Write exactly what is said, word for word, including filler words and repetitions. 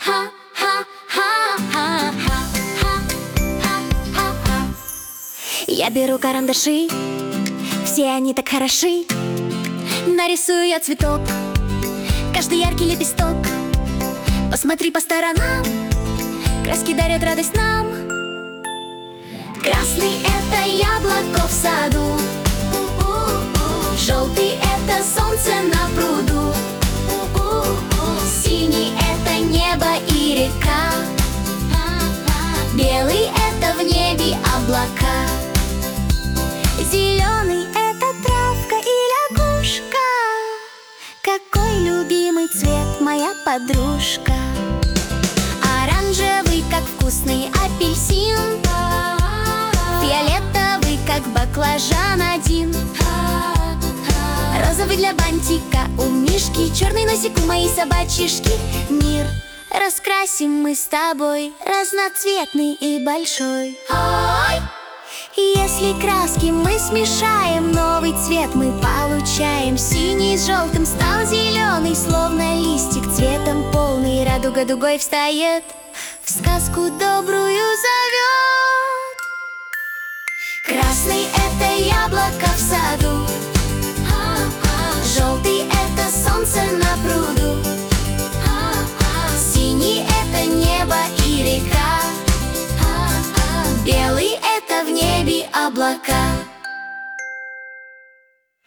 Ха-ха-ха-ха-ха-ха-ха. Я беру карандаши, все они так хороши. Нарисую я цветок, каждый яркий лепесток. Посмотри по сторонам, краски дарят радость нам. Красный — это яблоко в саду, желтый — это солнце на пруду, синий — это небо и река, белый — это в небе облака, зеленый — это травка и лягушка. Какой любимый цвет, моя подружка. Оранжевый, как вкусный апельсин, фиолетовый, как баклажан один, розовый для бантика у мишки, черный носик у моей собачишки. Мир раскрасим мы с тобой, разноцветный и большой. Ой! Если краски мы смешаем, новый цвет мы получаем. Синий с желтым стал зеленый, словно листик цветом полный. Радуга дугой встает, в сказку добрую зовет. Красный — это яблоко в саду, желтый — это солнце на пруду,